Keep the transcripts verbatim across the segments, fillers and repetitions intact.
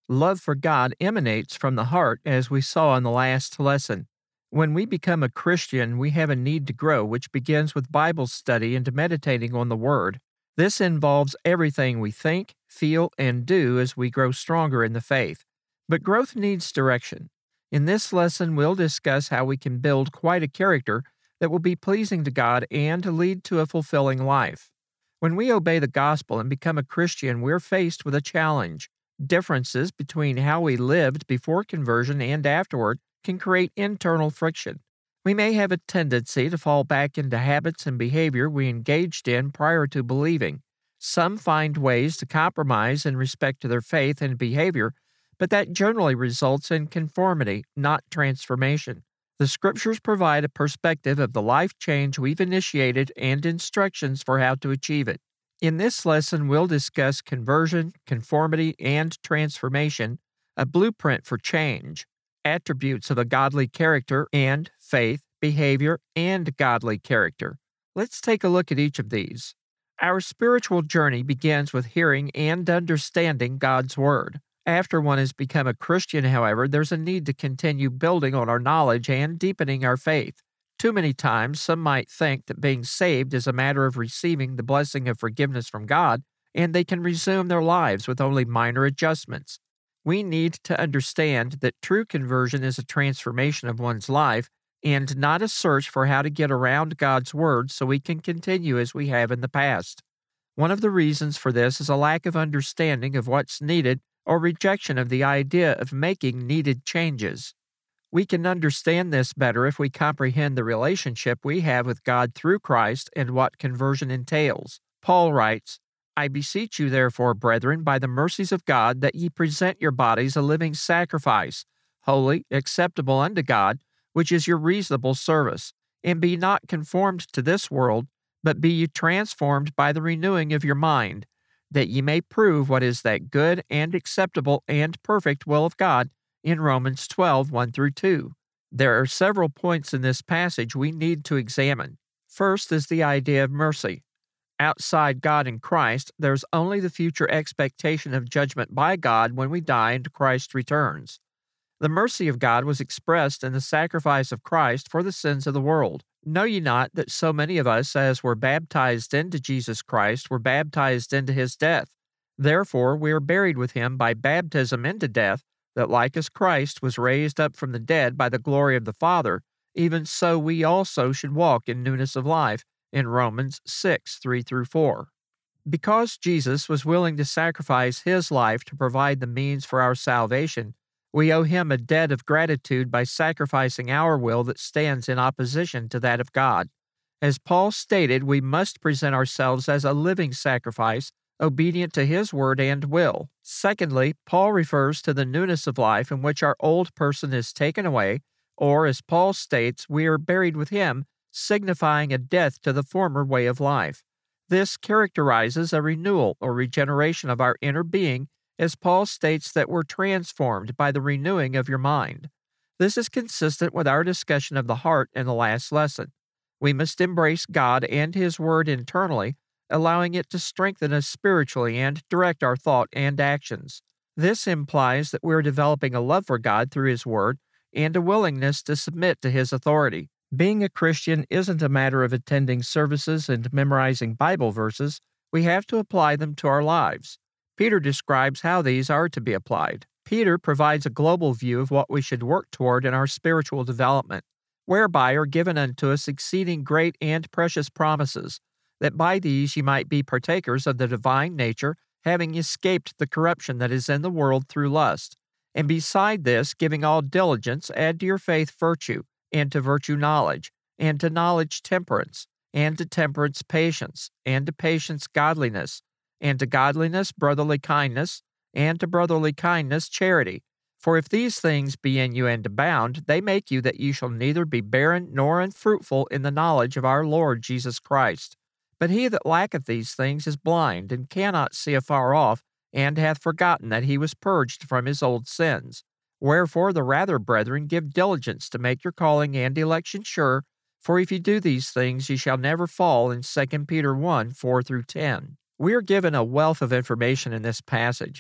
Love for God emanates from the heart, as we saw in the last lesson. When we become a Christian, we have a need to grow, which begins with Bible study and meditating on the Word. This involves everything we think, feel, and do as we grow stronger in the faith. But growth needs direction. In this lesson, we'll discuss how we can build quite a character that will be pleasing to God and lead to a fulfilling life. When we obey the gospel and become a Christian, we're faced with a challenge. Differences between how we lived before conversion and afterward can create internal friction. We may have a tendency to fall back into habits and behavior we engaged in prior to believing. Some find ways to compromise in respect to their faith and behavior, but that generally results in conformity, not transformation. The Scriptures provide a perspective of the life change we've initiated and instructions for how to achieve it. In this lesson, we'll discuss conversion, conformity, and transformation, a blueprint for change, attributes of a godly character, and faith, behavior, and godly character. Let's take a look at each of these. Our spiritual journey begins with hearing and understanding God's Word. After one has become a Christian, however, there's a need to continue building on our knowledge and deepening our faith. Too many times, some might think that being saved is a matter of receiving the blessing of forgiveness from God, and they can resume their lives with only minor adjustments. We need to understand that true conversion is a transformation of one's life and not a search for how to get around God's Word so we can continue as we have in the past. One of the reasons for this is a lack of understanding of what's needed or rejection of the idea of making needed changes. We can understand this better if we comprehend the relationship we have with God through Christ and what conversion entails. Paul writes, I beseech you therefore, brethren, by the mercies of God, that ye present your bodies a living sacrifice, holy, acceptable unto God, which is your reasonable service. And be not conformed to this world, but be ye transformed by the renewing of your mind, that ye may prove what is that good and acceptable and perfect will of God, in Romans twelve, one through two. There are several points in this passage we need to examine. First is the idea of mercy. Outside God and Christ, there's only the future expectation of judgment by God when we die and Christ returns. The mercy of God was expressed in the sacrifice of Christ for the sins of the world. Know ye not that so many of us as were baptized into Jesus Christ were baptized into his death? Therefore we are buried with him by baptism into death, that like as Christ was raised up from the dead by the glory of the Father, even so we also should walk in newness of life, in Romans six, three through four. Because Jesus was willing to sacrifice his life to provide the means for our salvation, we owe him a debt of gratitude by sacrificing our will that stands in opposition to that of God. As Paul stated, we must present ourselves as a living sacrifice, obedient to his word and will. Secondly, Paul refers to the newness of life in which our old person is taken away, or as Paul states, we are buried with him, signifying a death to the former way of life. This characterizes a renewal or regeneration of our inner being, as Paul states that we're transformed by the renewing of your mind. This is consistent with our discussion of the heart in the last lesson. We must embrace God and his word internally, allowing it to strengthen us spiritually and direct our thought and actions. This implies that we're developing a love for God through his word and a willingness to submit to his authority. Being a Christian isn't a matter of attending services and memorizing Bible verses. We have to apply them to our lives. Peter describes how these are to be applied. Peter provides a global view of what we should work toward in our spiritual development, whereby are given unto us exceeding great and precious promises, that by these ye might be partakers of the divine nature, having escaped the corruption that is in the world through lust. And beside this, giving all diligence, add to your faith virtue, and to virtue knowledge, and to knowledge temperance, and to temperance patience, and to patience godliness, and to godliness brotherly kindness, and to brotherly kindness charity. For if these things be in you and abound, they make you that ye shall neither be barren nor unfruitful in the knowledge of our Lord Jesus Christ. But he that lacketh these things is blind, and cannot see afar off, and hath forgotten that he was purged from his old sins. Wherefore the rather, brethren, give diligence to make your calling and election sure, for if ye do these things, ye shall never fall, in Second Peter one, four through ten. We are given a wealth of information in this passage.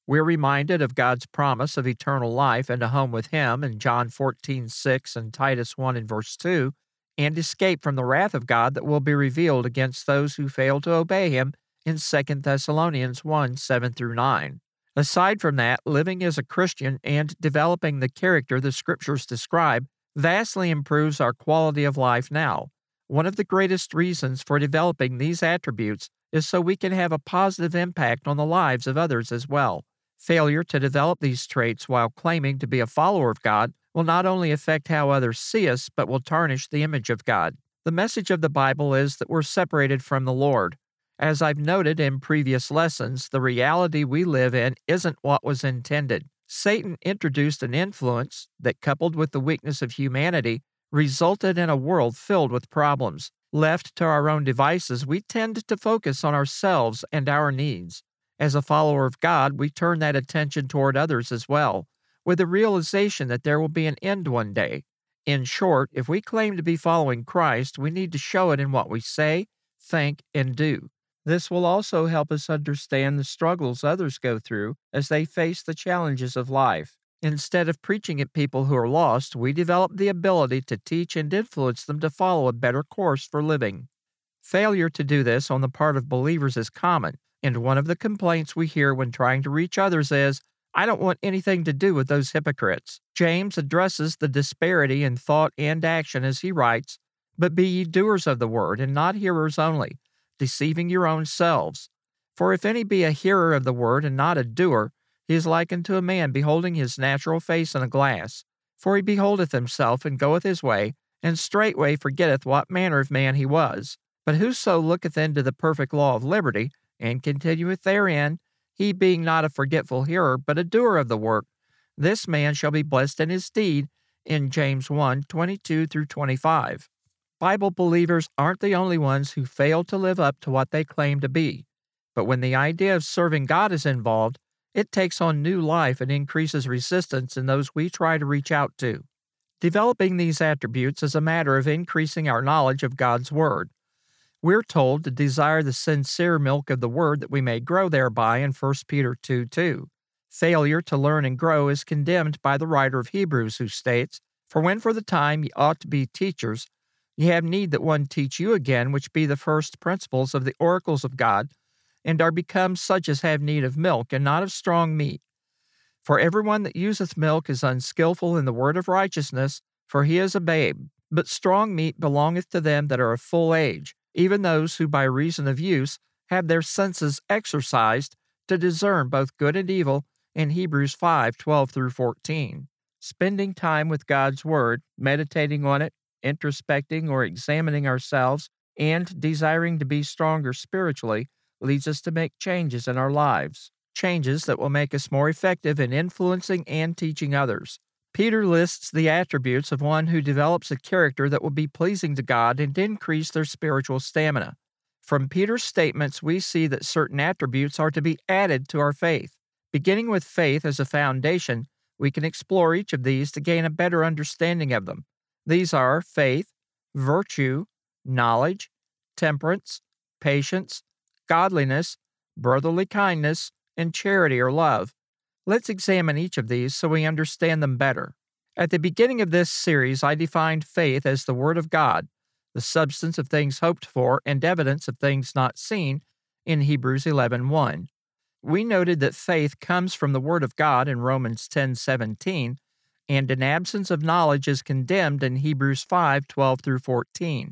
We're reminded of God's promise of eternal life and a home with Him in John fourteen six and Titus one and verse two, and escape from the wrath of God that will be revealed against those who fail to obey Him in Second Thessalonians one seven through nine. Aside from that, living as a Christian and developing the character the Scriptures describe vastly improves our quality of life now. One of the greatest reasons for developing these attributes is so we can have a positive impact on the lives of others as well. Failure to develop these traits while claiming to be a follower of God will not only affect how others see us, but will tarnish the image of God. The message of the Bible is that we're separated from the Lord. As I've noted in previous lessons, the reality we live in isn't what was intended. Satan introduced an influence that, coupled with the weakness of humanity, resulted in a world filled with problems. Left to our own devices, we tend to focus on ourselves and our needs. As a follower of God, we turn that attention toward others as well, with the realization that there will be an end one day. In short, if we claim to be following Christ, we need to show it in what we say, think, and do. This will also help us understand the struggles others go through as they face the challenges of life. Instead of preaching at people who are lost, we develop the ability to teach and influence them to follow a better course for living. Failure to do this on the part of believers is common, and one of the complaints we hear when trying to reach others is, "I don't want anything to do with those hypocrites." James addresses the disparity in thought and action as he writes, "But be ye doers of the word, and not hearers only, deceiving your own selves. For if any be a hearer of the word and not a doer, he is like unto a man beholding his natural face in a glass. For he beholdeth himself, and goeth his way, and straightway forgetteth what manner of man he was. But whoso looketh into the perfect law of liberty, and continueth therein, he being not a forgetful hearer, but a doer of the work, this man shall be blessed in his deed," in James one twenty-two through twenty-five. Bible believers aren't the only ones who fail to live up to what they claim to be. But when the idea of serving God is involved, it takes on new life and increases resistance in those we try to reach out to. Developing these attributes is a matter of increasing our knowledge of God's Word. We're told to desire the sincere milk of the Word that we may grow thereby in First Peter two two. Failure to learn and grow is condemned by the writer of Hebrews, who states, "For when for the time ye ought to be teachers, ye have need that one teach you again, which be the first principles of the oracles of God, and are become such as have need of milk, and not of strong meat. For every one that useth milk is unskillful in the word of righteousness, for he is a babe. But strong meat belongeth to them that are of full age, even those who by reason of use have their senses exercised to discern both good and evil," in Hebrews five twelve through fourteen. Spending time with God's Word, meditating on it, introspecting or examining ourselves, and desiring to be stronger spiritually leads us to make changes in our lives, changes that will make us more effective in influencing and teaching others. Peter lists the attributes of one who develops a character that will be pleasing to God and increase their spiritual stamina. From Peter's statements, we see that certain attributes are to be added to our faith. Beginning with faith as a foundation, we can explore each of these to gain a better understanding of them. These are faith, virtue, knowledge, temperance, patience, godliness, brotherly kindness, and charity or love. Let's examine each of these so we understand them better. At the beginning of this series, I defined faith as the Word of God, the substance of things hoped for and evidence of things not seen, in Hebrews eleven one. We noted that faith comes from the Word of God in Romans ten seventeen, and an absence of knowledge is condemned in Hebrews five twelve through fourteen.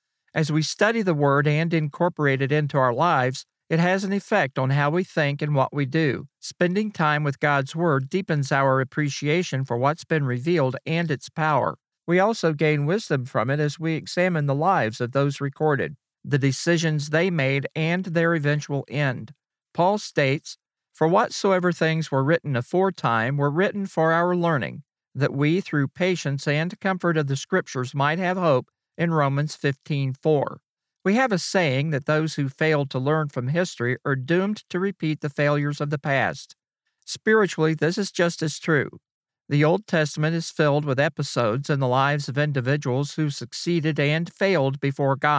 As we study the Word and incorporate it into our lives, it has an effect on how we think and what we do. Spending time with God's Word deepens our appreciation for what's been revealed and its power. We also gain wisdom from it as we examine the lives of those recorded, the decisions they made, and their eventual end. Paul states, "For whatsoever things were written aforetime were written for our learning, that we through patience and comfort of the Scriptures might have hope," in Romans fifteen four. We have a saying that those who fail to learn from history are doomed to repeat the failures of the past. Spiritually, this is just as true. The Old Testament is filled with episodes in the lives of individuals who succeeded and failed before God.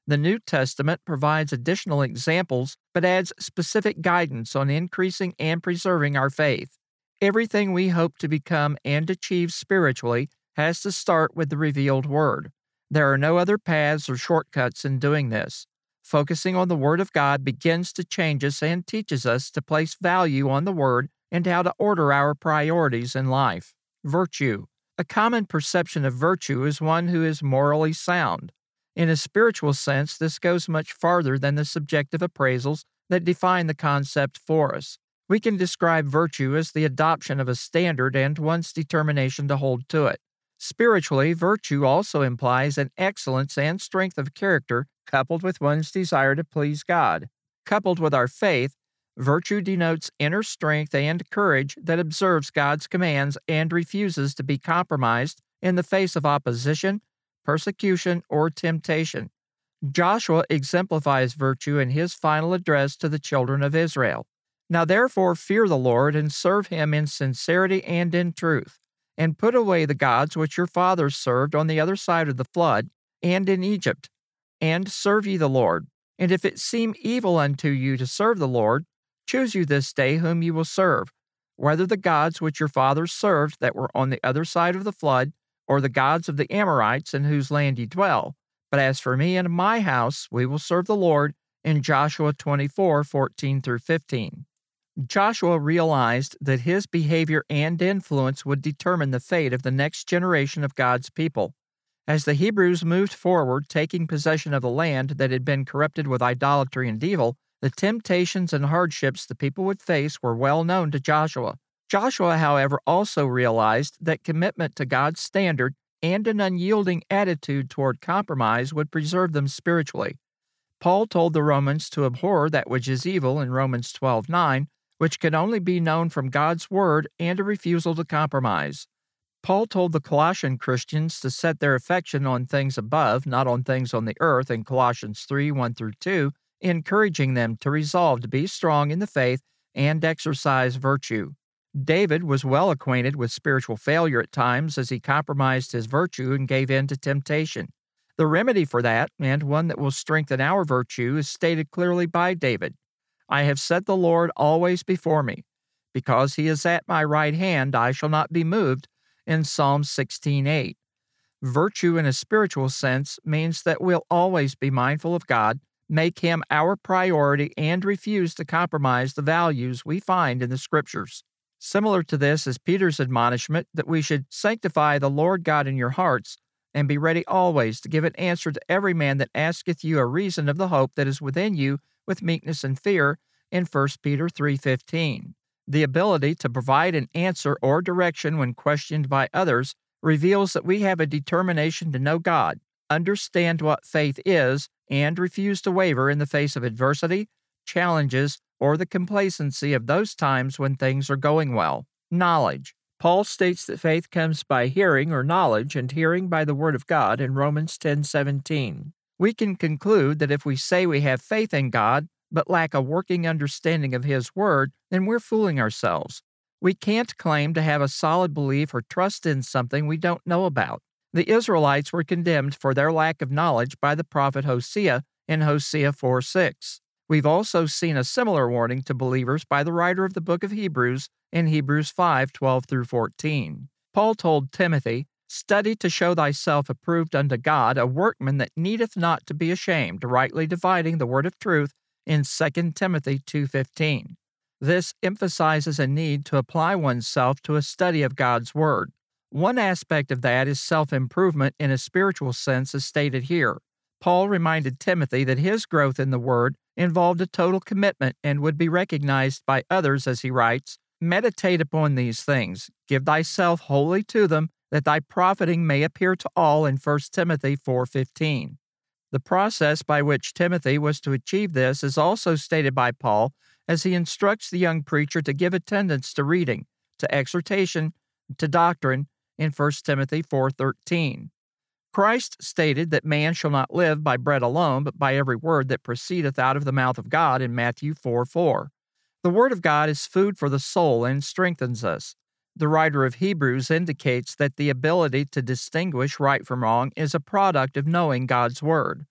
The New Testament provides additional examples but adds specific guidance on increasing and preserving our faith. Everything we hope to become and achieve spiritually has to start with the revealed Word. There are no other paths or shortcuts in doing this. Focusing on the Word of God begins to change us and teaches us to place value on the Word and how to order our priorities in life. Virtue. A common perception of virtue is one who is morally sound. In a spiritual sense, this goes much farther than the subjective appraisals that define the concept for us. We can describe virtue as the adoption of a standard and one's determination to hold to it. Spiritually, virtue also implies an excellence and strength of character coupled with one's desire to please God. Coupled with our faith, virtue denotes inner strength and courage that observes God's commands and refuses to be compromised in the face of opposition, persecution, or temptation. Joshua exemplifies virtue in his final address to the children of Israel. Now therefore fear the Lord and serve him in sincerity and in truth, and put away the gods which your fathers served on the other side of the flood and in Egypt, and serve ye the Lord. And if it seem evil unto you to serve the Lord, choose you this day whom you will serve, whether the gods which your fathers served that were on the other side of the flood, or the gods of the Amorites in whose land ye dwell. But as for me and my house, we will serve the Lord, in Joshua twenty-four, fourteen through fifteen. Joshua realized that his behavior and influence would determine the fate of the next generation of God's people. As the Hebrews moved forward, taking possession of the land that had been corrupted with idolatry and evil, the temptations and hardships the people would face were well known to Joshua. Joshua, however, also realized that commitment to God's standard and an unyielding attitude toward compromise would preserve them spiritually. Paul told the Romans to abhor that which is evil in Romans twelve nine, which can only be known from God's Word and a refusal to compromise. Paul told the Colossian Christians to set their affection on things above, not on things on the earth, in Colossians three one through two, encouraging them to resolve to be strong in the faith and exercise virtue. David was well acquainted with spiritual failure at times as he compromised his virtue and gave in to temptation. The remedy for that, and one that will strengthen our virtue, is stated clearly by David. I have set the Lord always before me. Because he is at my right hand, I shall not be moved, in Psalm sixteen eight. Virtue in a spiritual sense means that we'll always be mindful of God, make him our priority, and refuse to compromise the values we find in the Scriptures. Similar to this is Peter's admonishment that we should sanctify the Lord God in your hearts, and be ready always to give an answer to every man that asketh you a reason of the hope that is within you with meekness and fear, in First Peter three fifteen. The ability to provide an answer or direction when questioned by others reveals that we have a determination to know God, understand what faith is, and refuse to waver in the face of adversity, challenges, or the complacency of those times when things are going well. Knowledge. Paul states that faith comes by hearing or knowledge, and hearing by the Word of God in Romans ten seventeen. We can conclude that if we say we have faith in God, but lack a working understanding of His Word, then we're fooling ourselves. We can't claim to have a solid belief or trust in something we don't know about. The Israelites were condemned for their lack of knowledge by the prophet Hosea in Hosea four six. We've also seen a similar warning to believers by the writer of the book of Hebrews in Hebrews five twelve through fourteen. Paul told Timothy, "Study to show thyself approved unto God, a workman that needeth not to be ashamed, rightly dividing the word of truth," in Second Timothy two fifteen. This emphasizes a need to apply oneself to a study of God's Word. One aspect of that is self-improvement in a spiritual sense as stated here. Paul reminded Timothy that his growth in the Word involved a total commitment and would be recognized by others as he writes, "Meditate upon these things, give thyself wholly to them, that thy profiting may appear to all," in First Timothy four fifteen. The process by which Timothy was to achieve this is also stated by Paul as he instructs the young preacher to give attendance to reading, to exhortation, to doctrine in First Timothy four thirteen. Christ stated that man shall not live by bread alone, but by every word that proceedeth out of the mouth of God in Matthew four four. The Word of God is food for the soul and strengthens us. The writer of Hebrews indicates that the ability to distinguish right from wrong is a product of knowing God's Word.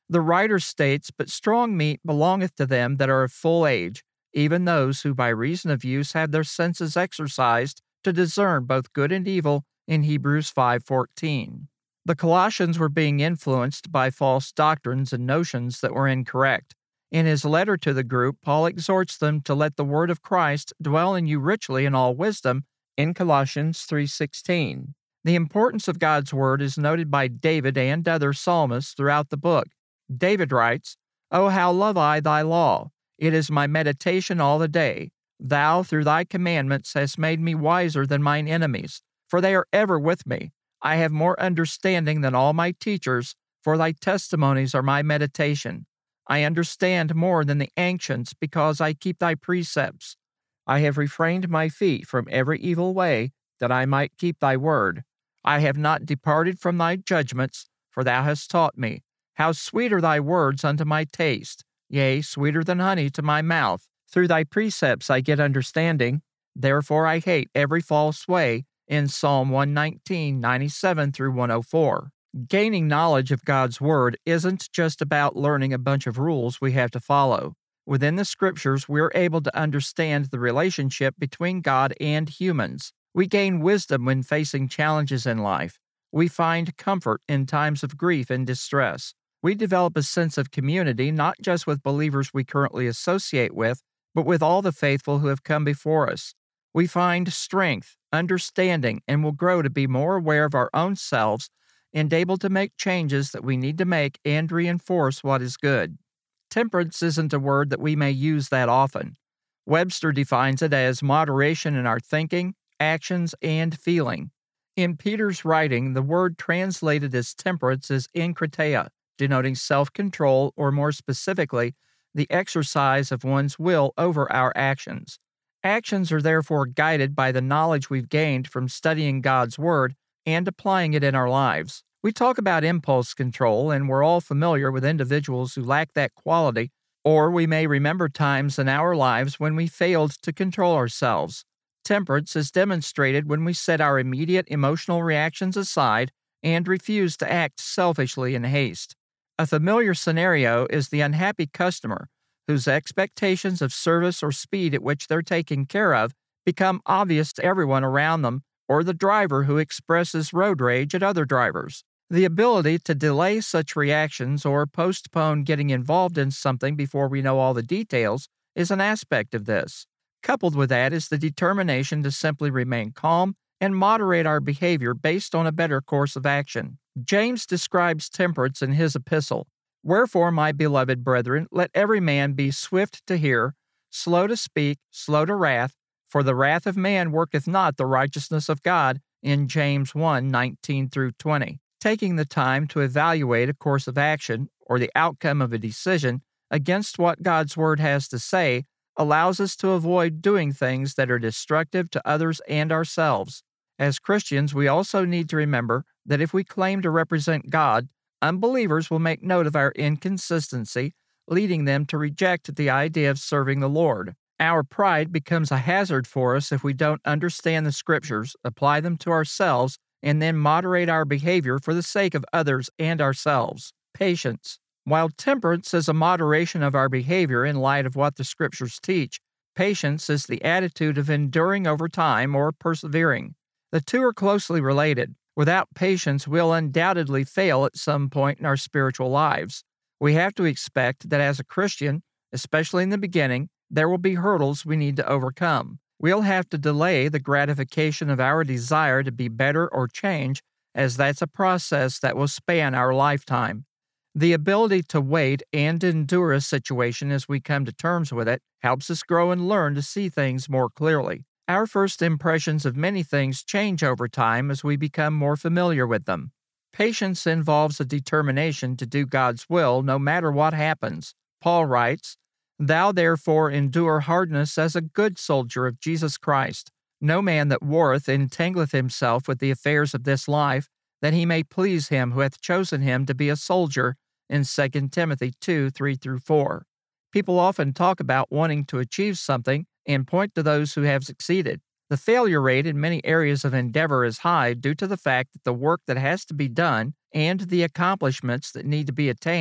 The writer states, "But strong meat belongeth to them that are of full age, even those who by reason of use have their senses exercised to discern both good and evil," in Hebrews five fourteen. The Colossians were being influenced by false doctrines and notions that were incorrect. In his letter to the group, Paul exhorts them to let the word of Christ dwell in you richly in all wisdom in Colossians three sixteen. The importance of God's word is noted by David and other psalmists throughout the book. David writes, "O how love I thy law! It is my meditation all the day. Thou through thy commandments hast made me wiser than mine enemies, for they are ever with me. I have more understanding than all my teachers, for thy testimonies are my meditation. I understand more than the ancients, because I keep thy precepts. I have refrained my feet from every evil way, that I might keep thy word. I have not departed from thy judgments, for thou hast taught me. How sweet are thy words unto my taste, yea, sweeter than honey to my mouth. Through thy precepts I get understanding. Therefore I hate every false way," in Psalm one nineteen, ninety-seven through one oh four. Gaining knowledge of God's Word isn't just about learning a bunch of rules we have to follow. Within the Scriptures, we're able to understand the relationship between God and humans. We gain wisdom when facing challenges in life. We find comfort in times of grief and distress. We develop a sense of community not just with believers we currently associate with, but with all the faithful who have come before us. We find strength, understanding, and will grow to be more aware of our own selves and able to make changes that we need to make and reinforce what is good. Temperance isn't a word that we may use that often. Webster defines it as moderation in our thinking, actions, and feeling. In Peter's writing, the word translated as temperance is enkrateia, denoting self-control, or more specifically, the exercise of one's will over our actions. Actions are therefore guided by the knowledge we've gained from studying God's Word and applying it in our lives. We talk about impulse control, and we're all familiar with individuals who lack that quality, or we may remember times in our lives when we failed to control ourselves. Temperance is demonstrated when we set our immediate emotional reactions aside and refuse to act selfishly in haste. A familiar scenario is the unhappy customer whose expectations of service or speed at which they're taken care of become obvious to everyone around them, or the driver who expresses road rage at other drivers. The ability to delay such reactions or postpone getting involved in something before we know all the details is an aspect of this. Coupled with that is the determination to simply remain calm and moderate our behavior based on a better course of action. James describes temperance in his epistle. "Wherefore, my beloved brethren, let every man be swift to hear, slow to speak, slow to wrath, for the wrath of man worketh not the righteousness of God," in James one nineteen through twenty. Taking the time to evaluate a course of action or the outcome of a decision against what God's Word has to say allows us to avoid doing things that are destructive to others and ourselves. As Christians, we also need to remember that if we claim to represent God, unbelievers will make note of our inconsistency, leading them to reject the idea of serving the Lord. Our pride becomes a hazard for us if we don't understand the Scriptures, apply them to ourselves, and then moderate our behavior for the sake of others and ourselves. Patience. While temperance is a moderation of our behavior in light of what the Scriptures teach, patience is the attitude of enduring over time or persevering. The two are closely related. Without patience, we'll undoubtedly fail at some point in our spiritual lives. We have to expect that as a Christian, especially in the beginning, there will be hurdles we need to overcome. We'll have to delay the gratification of our desire to be better or change, as that's a process that will span our lifetime. The ability to wait and endure a situation as we come to terms with it helps us grow and learn to see things more clearly. Our first impressions of many things change over time as we become more familiar with them. Patience involves a determination to do God's will no matter what happens. Paul writes, "Thou therefore endure hardness as a good soldier of Jesus Christ. No man that warreth entangleth himself with the affairs of this life, that he may please him who hath chosen him to be a soldier," in Second Timothy two, three through four. People often talk about wanting to achieve something and point to those who have succeeded. The failure rate in many areas of endeavor is high due to the fact that the work that has to be done and the accomplishments that need to be attained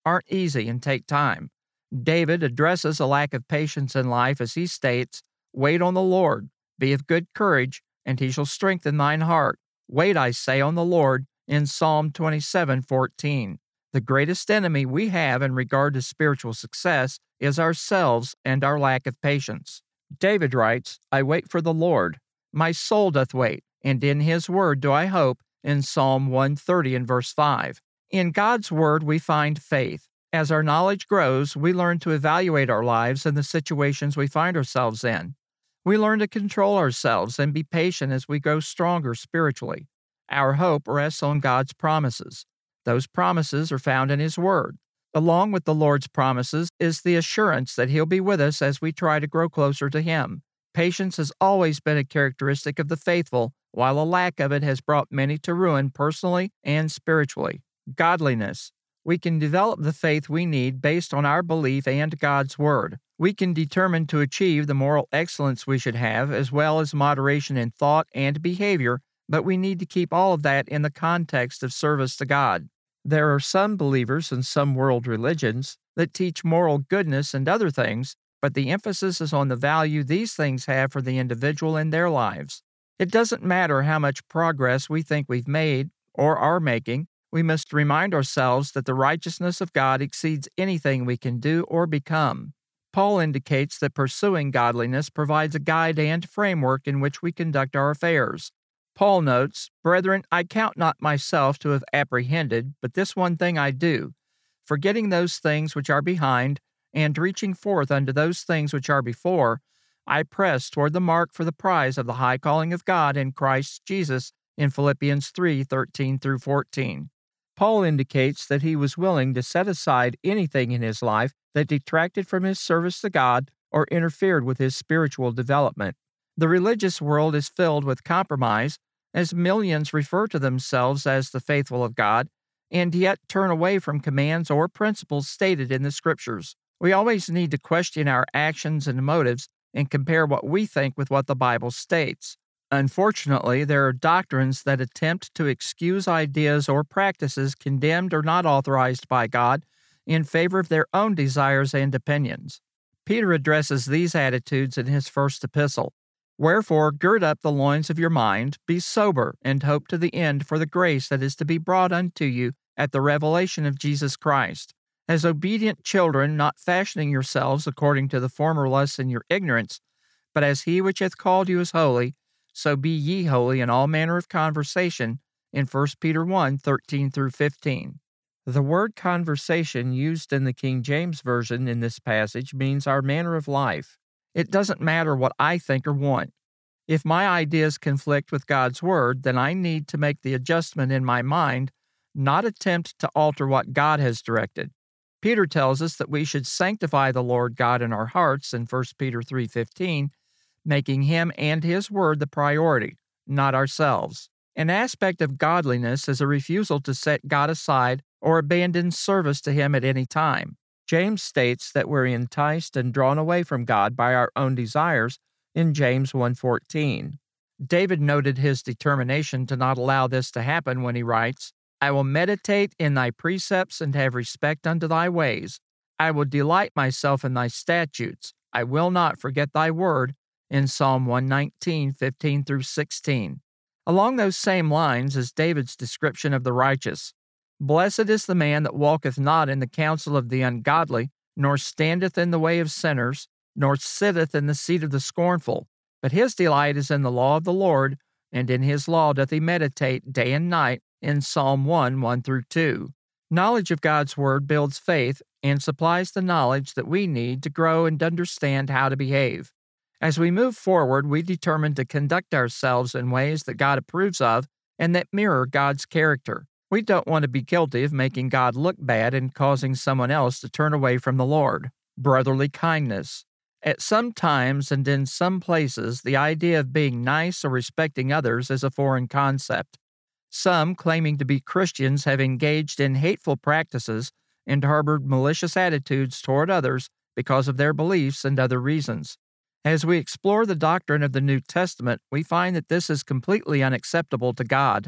aren't easy and take time. David addresses a lack of patience in life as he states, "Wait on the Lord, be of good courage, and he shall strengthen thine heart. Wait, I say, on the Lord," in Psalm twenty-seven fourteen. The greatest enemy we have in regard to spiritual success is ourselves and our lack of patience. David writes, "I wait for the Lord. My soul doth wait, and in his word do I hope," in Psalm one thirty and verse five. In God's word we find faith. As our knowledge grows, we learn to evaluate our lives and the situations we find ourselves in. We learn to control ourselves and be patient as we grow stronger spiritually. Our hope rests on God's promises. Those promises are found in His Word. Along with the Lord's promises is the assurance that He'll be with us as we try to grow closer to Him. Patience has always been a characteristic of the faithful, while a lack of it has brought many to ruin personally and spiritually. Godliness. We can develop the faith we need based on our belief and God's Word. We can determine to achieve the moral excellence we should have, as well as moderation in thought and behavior, but we need to keep all of that in the context of service to God. There are some believers in some world religions that teach moral goodness and other things, but the emphasis is on the value these things have for the individual in their lives. It doesn't matter how much progress we think we've made or are making. We must remind ourselves that the righteousness of God exceeds anything we can do or become. Paul indicates that pursuing godliness provides a guide and framework in which we conduct our affairs. Paul notes, "Brethren, I count not myself to have apprehended, but this one thing I do, forgetting those things which are behind, and reaching forth unto those things which are before, I press toward the mark for the prize of the high calling of God in Christ Jesus," in Philippians three thirteen through fourteen. Paul indicates that he was willing to set aside anything in his life that detracted from his service to God or interfered with his spiritual development. The religious world is filled with compromise, as millions refer to themselves as the faithful of God, and yet turn away from commands or principles stated in the Scriptures. We always need to question our actions and motives and compare what we think with what the Bible states. Unfortunately, there are doctrines that attempt to excuse ideas or practices condemned or not authorized by God in favor of their own desires and opinions. Peter addresses these attitudes in his first epistle. "Wherefore, gird up the loins of your mind, be sober, and hope to the end for the grace that is to be brought unto you at the revelation of Jesus Christ. As obedient children, not fashioning yourselves according to the former lusts in your ignorance, but as he which hath called you is holy, so be ye holy in all manner of conversation," in First Peter one thirteen through fifteen. The word conversation used in the King James Version in this passage means our manner of life. It doesn't matter what I think or want. If my ideas conflict with God's Word, then I need to make the adjustment in my mind, not attempt to alter what God has directed. Peter tells us that we should sanctify the Lord God in our hearts in First Peter three fifteen, making Him and His Word the priority, not ourselves. An aspect of godliness is a refusal to set God aside or abandon service to Him at any time. James states that we're enticed and drawn away from God by our own desires in James one fourteen. David noted his determination to not allow this to happen when he writes, "I will meditate in thy precepts and have respect unto thy ways. I will delight myself in thy statutes. I will not forget thy word," in Psalm one nineteen fifteen through sixteen. Along those same lines is David's description of the righteous. "Blessed is the man that walketh not in the counsel of the ungodly, nor standeth in the way of sinners, nor sitteth in the seat of the scornful. But his delight is in the law of the Lord, and in his law doth he meditate day and night," in Psalm one one through two. Knowledge of God's Word builds faith and supplies the knowledge that we need to grow and understand how to behave. As we move forward, we determine to conduct ourselves in ways that God approves of and that mirror God's character. We don't want to be guilty of making God look bad and causing someone else to turn away from the Lord. Brotherly kindness. At some times and in some places, the idea of being nice or respecting others is a foreign concept. Some, claiming to be Christians, have engaged in hateful practices and harbored malicious attitudes toward others because of their beliefs and other reasons. As we explore the doctrine of the New Testament, we find that this is completely unacceptable to God.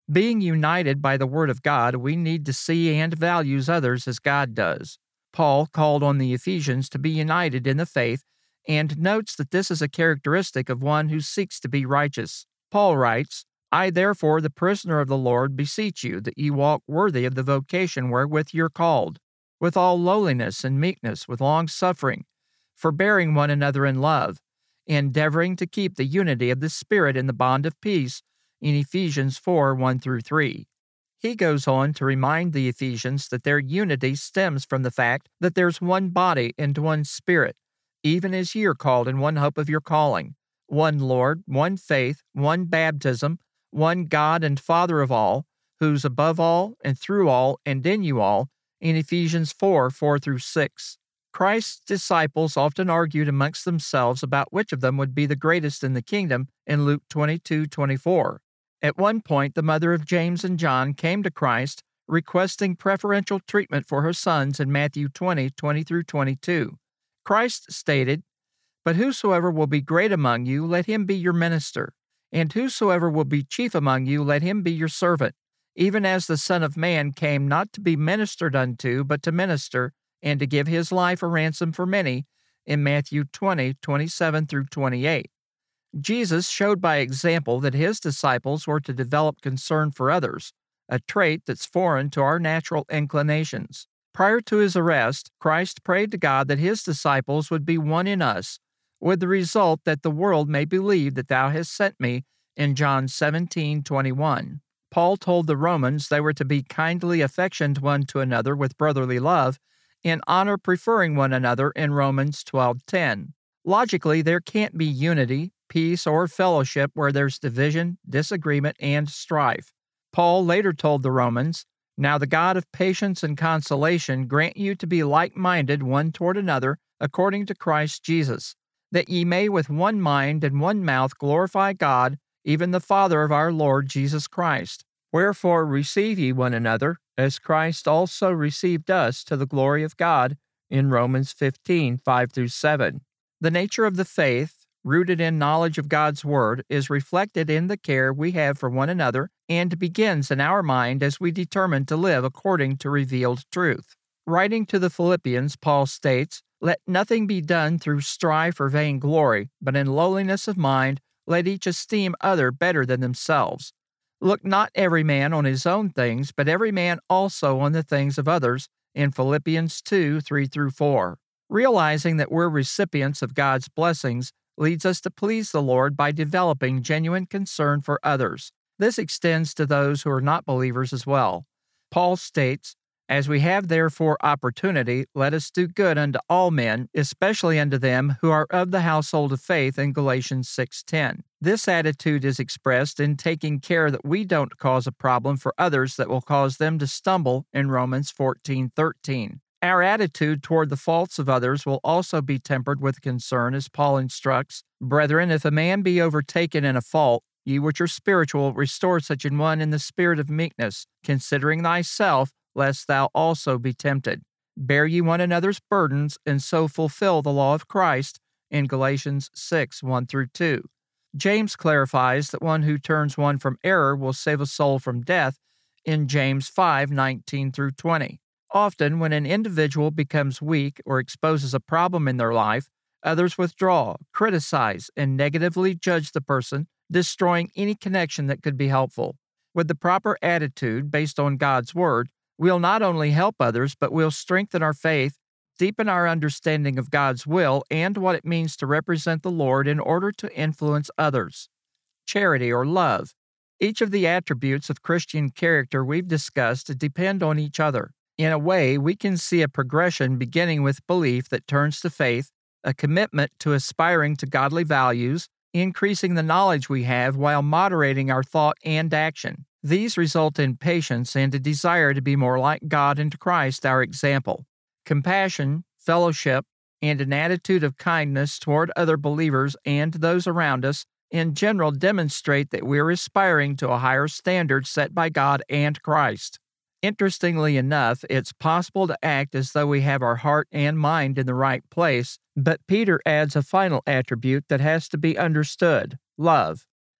Being united by the Word of God, we need to see and value others as God does. Paul called on the Ephesians to be united in the faith and notes that this is a characteristic of one who seeks to be righteous. Paul writes, I therefore, the prisoner of the Lord, beseech you that ye walk worthy of the vocation wherewith ye are called, with all lowliness and meekness, with long-suffering, forbearing one another in love, endeavoring to keep the unity of the Spirit in the bond of peace, in Ephesians four, one through three. He goes on to remind the Ephesians that their unity stems from the fact that there's one body and one Spirit, even as ye are called in one hope of your calling, one Lord, one faith, one baptism, one God and Father of all, who's above all and through all and in you all, in Ephesians four, four through six. Christ's disciples often argued amongst themselves about which of them would be the greatest in the kingdom in Luke twenty-two, twenty-four. At one point, the mother of James and John came to Christ requesting preferential treatment for her sons in Matthew twenty, twenty through twenty-two. Christ stated, But whosoever will be great among you, let him be your minister, and whosoever will be chief among you, let him be your servant, even as the Son of Man came not to be ministered unto, but to minister, and to give his life a ransom for many, in Matthew twenty, twenty-seven through twenty-eight. Jesus showed by example that his disciples were to develop concern for others, a trait that's foreign to our natural inclinations. Prior to his arrest, Christ prayed to God that his disciples would be one in us, with the result that the world may believe that thou hast sent me, in John seventeen, twenty-one. Paul told the Romans they were to be kindly affectioned one to another with brotherly love, in honor preferring one another in Romans twelve, ten. Logically, there can't be unity, peace, or fellowship where there's division, disagreement, and strife. Paul later told the Romans, Now the God of patience and consolation grant you to be like-minded one toward another, according to Christ Jesus, that ye may with one mind and one mouth glorify God, even the Father of our Lord Jesus Christ. Wherefore receive ye one another, as Christ also received us to the glory of God, in Romans fifteen, five through seven. The nature of the faith, rooted in knowledge of God's Word, is reflected in the care we have for one another and begins in our mind as we determine to live according to revealed truth. Writing to the Philippians, Paul states, Let nothing be done through strife or vainglory, but in lowliness of mind let each esteem other better than themselves. Look not every man on his own things, but every man also on the things of others, in Philippians two, three through four. Realizing that we're recipients of God's blessings leads us to please the Lord by developing genuine concern for others. This extends to those who are not believers as well. Paul states, As we have therefore opportunity, let us do good unto all men, especially unto them who are of the household of faith, in Galatians six ten. This attitude is expressed in taking care that we don't cause a problem for others that will cause them to stumble, in Romans fourteen thirteen. Our attitude toward the faults of others will also be tempered with concern, as Paul instructs, Brethren, if a man be overtaken in a fault, ye which are spiritual, restore such an one in the spirit of meekness, considering thyself, lest thou also be tempted. Bear ye one another's burdens, and so fulfill the law of Christ, in Galatians six, one through two. James clarifies that one who turns one from error will save a soul from death, in James five, nineteen through twenty. Often, when an individual becomes weak or exposes a problem in their life, others withdraw, criticize, and negatively judge the person, destroying any connection that could be helpful. With the proper attitude based on God's Word, we'll not only help others, but we'll strengthen our faith, deepen our understanding of God's will and what it means to represent the Lord in order to influence others. Charity or love. Each of the attributes of Christian character we've discussed depend on each other. In a way, we can see a progression beginning with belief that turns to faith, a commitment to aspiring to godly values, increasing the knowledge we have while moderating our thought and action. These result in patience and a desire to be more like God and Christ, our example. Compassion, fellowship, and an attitude of kindness toward other believers and those around us in general demonstrate that we're aspiring to a higher standard set by God and Christ. Interestingly enough, it's possible to act as though we have our heart and mind in the right place, but Peter adds a final attribute that has to be understood: love.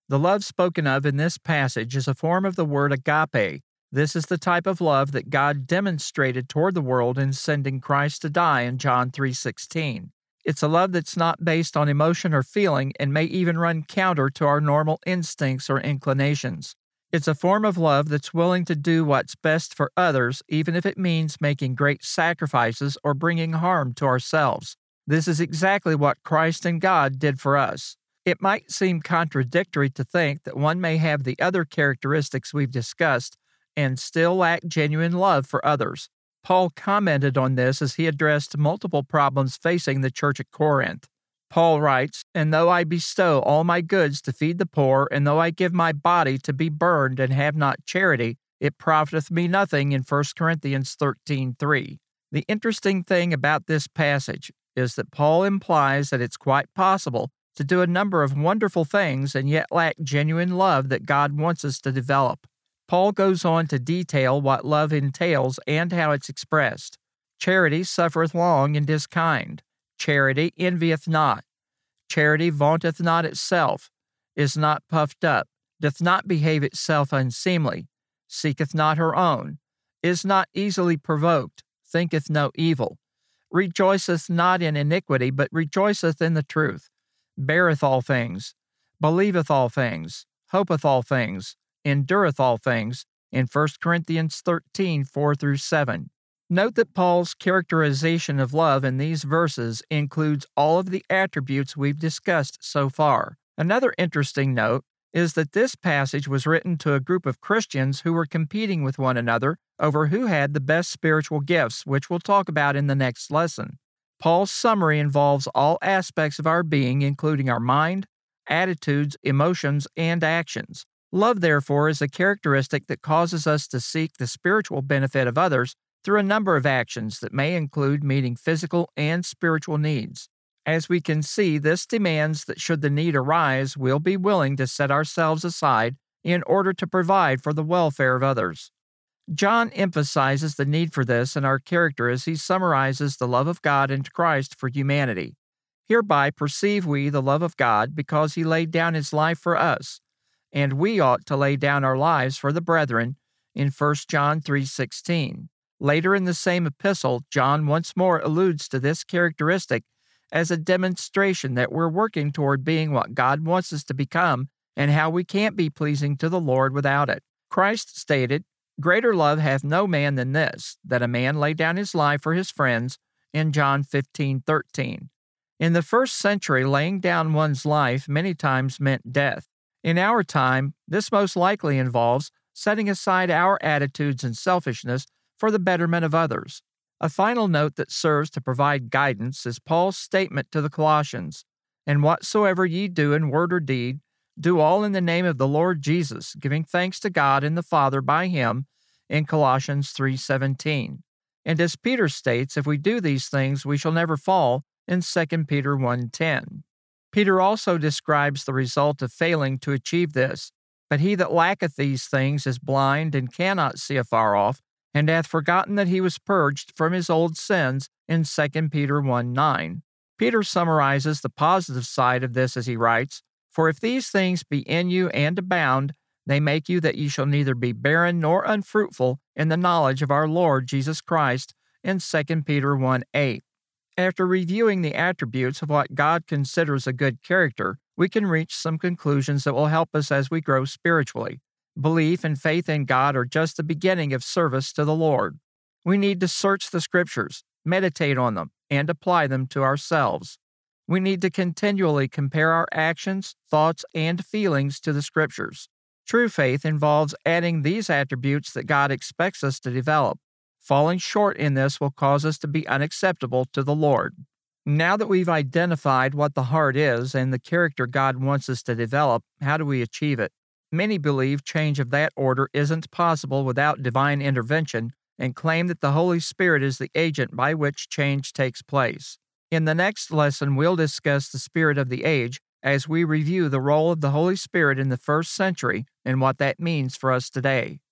The love spoken of in this passage is a form of the word agape. This is the type of love that God demonstrated toward the world in sending Christ to die in John three sixteen. It's a love that's not based on emotion or feeling and may even run counter to our normal instincts or inclinations. It's a form of love that's willing to do what's best for others, even if it means making great sacrifices or bringing harm to ourselves. This is exactly what Christ and God did for us. It might seem contradictory to think that one may have the other characteristics we've discussed and still lack genuine love for others. Paul commented on this as he addressed multiple problems facing the church at Corinth. Paul writes, "And though I bestow all my goods to feed the poor, and though I give my body to be burned and have not charity, it profiteth me nothing," in First Corinthians thirteen three. The interesting thing about this passage is that Paul implies that it's quite possible to do a number of wonderful things and yet lack genuine love that God wants us to develop. Paul goes on to detail what love entails and how it's expressed. Charity suffereth long and is kind. Charity envieth not. Charity vaunteth not itself, is not puffed up, doth not behave itself unseemly, seeketh not her own, is not easily provoked, thinketh no evil, rejoiceth not in iniquity, but rejoiceth in the truth, beareth all things, believeth all things, hopeth all things, endureth all things, in First Corinthians thirteen four through seven. Note that Paul's characterization of love in these verses includes all of the attributes we've discussed so far. Another interesting note is that this passage was written to a group of Christians who were competing with one another over who had the best spiritual gifts, which we'll talk about in the next lesson. Paul's summary involves all aspects of our being, including our mind, attitudes, emotions, and actions. Love, therefore, is a characteristic that causes us to seek the spiritual benefit of others through a number of actions that may include meeting physical and spiritual needs. As we can see, this demands that should the need arise, we'll be willing to set ourselves aside in order to provide for the welfare of others. John emphasizes the need for this in our character as he summarizes the love of God and Christ for humanity. Hereby perceive we the love of God because he laid down his life for us, and we ought to lay down our lives for the brethren, in First John three sixteen. Later in the same epistle, John once more alludes to this characteristic as a demonstration that we're working toward being what God wants us to become and how we can't be pleasing to the Lord without it. Christ stated, "Greater love hath no man than this, that a man lay down his life for his friends," in John fifteen thirteen. In the first century, laying down one's life many times meant death. In our time, this most likely involves setting aside our attitudes and selfishness for the betterment of others. A final note that serves to provide guidance is Paul's statement to the Colossians, "And whatsoever ye do in word or deed, do all in the name of the Lord Jesus, giving thanks to God and the Father by him," in Colossians three seventeen. And as Peter states, if we do these things, we shall never fall, in Second Peter one ten. Peter also describes the result of failing to achieve this. "But he that lacketh these things is blind and cannot see afar off, and hath forgotten that he was purged from his old sins," in Second Peter one nine. Peter summarizes the positive side of this as he writes, "For if these things be in you and abound, they make you that ye shall neither be barren nor unfruitful in the knowledge of our Lord Jesus Christ," in Second Peter one eight. After reviewing the attributes of what God considers a good character, we can reach some conclusions that will help us as we grow spiritually. Belief and faith in God are just the beginning of service to the Lord. We need to search the Scriptures, meditate on them, and apply them to ourselves. We need to continually compare our actions, thoughts, and feelings to the Scriptures. True faith involves adding these attributes that God expects us to develop. Falling short in this will cause us to be unacceptable to the Lord. Now that we've identified what the heart is and the character God wants us to develop, how do we achieve it? Many believe change of that order isn't possible without divine intervention and claim that the Holy Spirit is the agent by which change takes place. In the next lesson, we'll discuss the spirit of the age as we review the role of the Holy Spirit in the first century and what that means for us today.